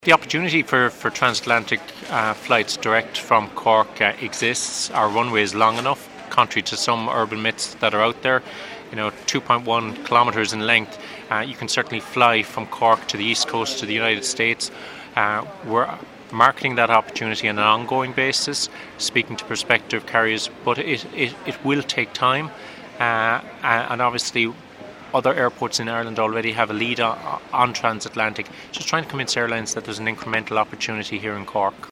The opportunity for transatlantic flights direct from Cork exists. Our runway is long enough, contrary to some urban myths that are out there. 2.1 kilometres in length. You can certainly fly from Cork to the east coast to the United States. We're marketing that opportunity on an ongoing basis, speaking to prospective carriers, but it will take time, and obviously other airports in Ireland already have a lead on transatlantic. Just trying to convince airlines that there's an incremental opportunity here in Cork.